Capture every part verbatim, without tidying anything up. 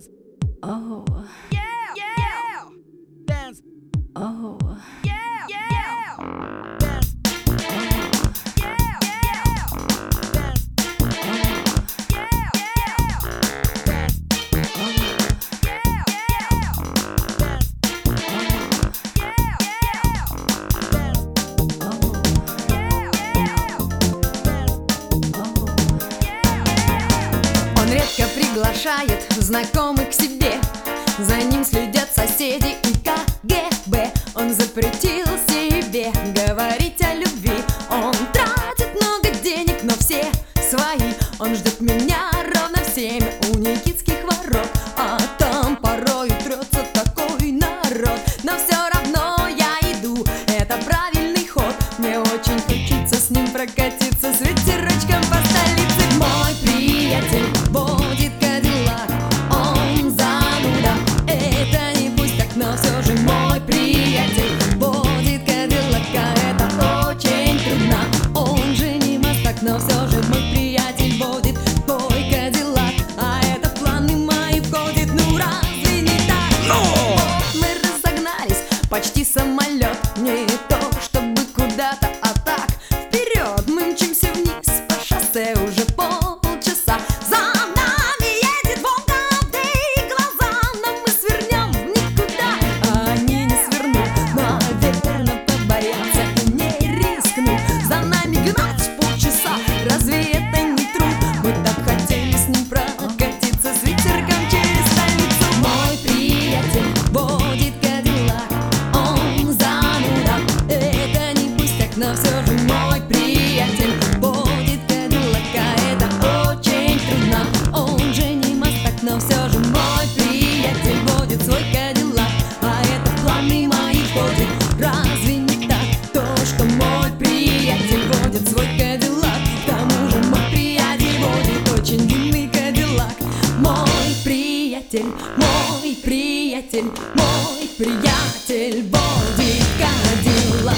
Dance. Oh, Yeah, yeah. Dance. oh, Yeah, yeah. Dance. Yeah, yeah. Dance. Yeah, yeah. Dance. Yeah, yeah. Dance. Yeah, yeah. Dance. Он редко приглашает знакомых к себе. За ним следят соседи и ка гэ бэ. Он запретил себе говорить о любви. Он тратит много денег, но все свои. Он ждет меня ровно в семь у Никитских ворот. А там порою трется такой народ. Но все равно я иду, это правильный ход. Мне очень хочется с ним прокатиться с ветерочком по столице. Мой приятель водит Кадиллак, он зануда, это не пусть так, но все же мой приятель водит Кадиллак, а это очень трудно. Он же не мастак, но все же мой приятель водит твой Кадиллак, а это в планы мои входит, ну разве не так? Вот мы разогнались, почти самолет, не то чтобы куда-то, а так вперед мы мчимся вниз по шоссе уже полчаса. За нами едет Волга, и глаза, но мы свернем в никуда. А они не свернут, наверное, побоятся и не рискнут за нами гнать полчаса. Разве это не труд? Мы так хотели с ним прокатиться с ветерком через столицу. Мой приятель водит Кадиллак, он зануда, это не пустяк, но все же мой приятель водит Кадиллак, а это очень трудно. Он же не мастак, но все же мой приятель водит свой Кадиллак, а это в планы мои входит. Разве не так? То, что мой приятель водит свой Кадиллак, к тому же мой приятель водит очень длинный Кадиллак. Мой приятель, мой приятель, мой приятель водит Кадиллак.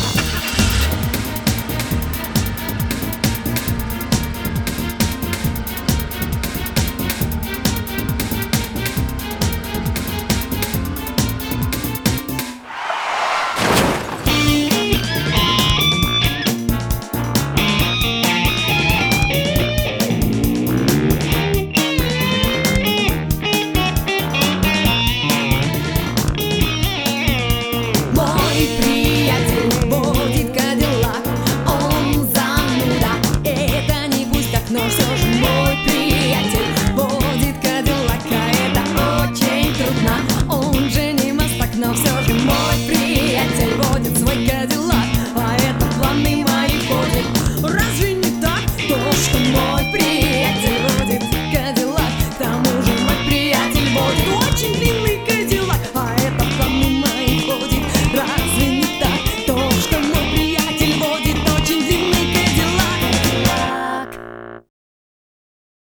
Мой приятель водит Кадиллак, он зануда, это не пустяк, но все же мой приятель водит Кадиллак, а это очень трудно. Он же не мастак, но все же мой приятель водит свой Кадиллак.